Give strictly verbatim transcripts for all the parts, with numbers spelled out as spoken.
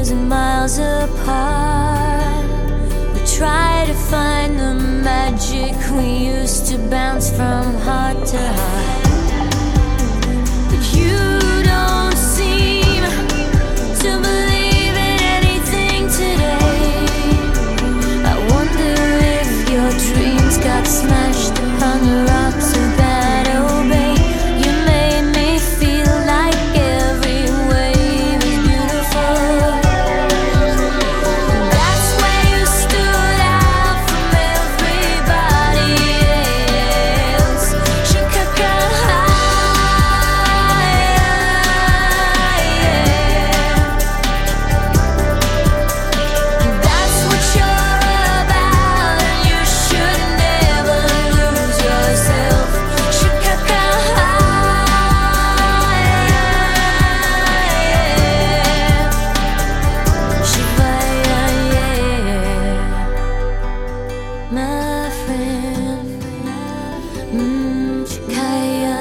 thousand miles apart. We try to find the magic we used to bounce from heart to heart. But you don't seem to believe in anything today. I wonder if your dreams got smashed upon the rocks of that old bay. You made me feel like every wave is beautiful. That's where you stood out from everybody else. Chicago high, that's what you're about, and you should never lose yourself. Chicago high, Shivaya, my friend. Mm, Shikaya,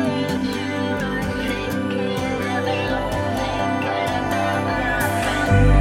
yeah.